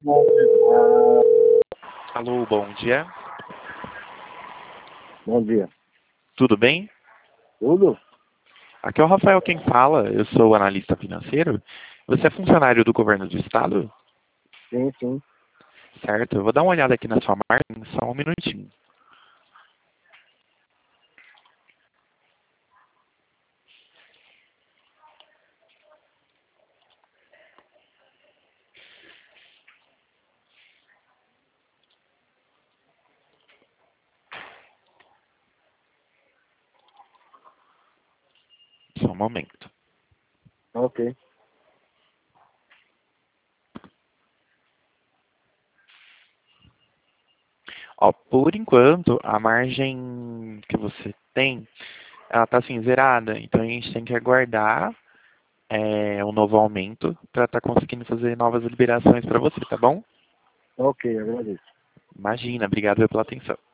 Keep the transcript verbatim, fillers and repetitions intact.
Alô, bom dia. Bom dia. Tudo bem? Tudo? Aqui é o Rafael quem fala. Eu sou analista financeiro. Você é funcionário do governo do estado? Sim, sim. Certo. Eu vou dar uma olhada aqui na sua margem, só um minutinho. Só um momento. Ok. Ó, por enquanto, a margem que você tem, ela está assim, zerada. Então a gente tem que aguardar é, um novo aumento para estar conseguindo fazer novas liberações para você, tá bom? Ok, agradeço. Imagina, obrigado pela atenção.